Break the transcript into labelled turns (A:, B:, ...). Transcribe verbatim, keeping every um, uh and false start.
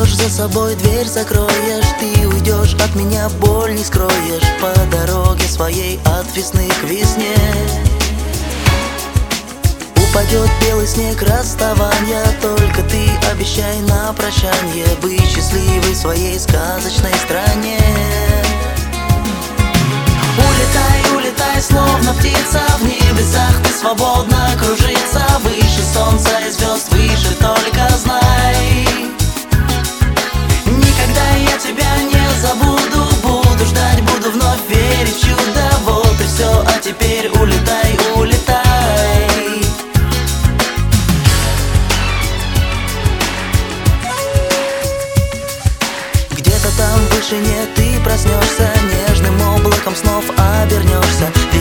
A: уйдешь, за собой дверь закроешь. Ты уйдешь, от меня боль не скроешь. По дороге своей от весны к весне упадет белый снег расставания. Только ты обещай на прощанье быть счастливой в своей сказочной стране. Улетай, улетай, словно птица, в небесах ты свободно кружиться. Выше солнца и звезд, выше только знай. Никогда я тебя не забуду, буду ждать, буду вновь верить в чудо. Вот и все, а теперь улетай, улетай. Где-то там в вышине ты проснешься, нежным облаком снов обернешься.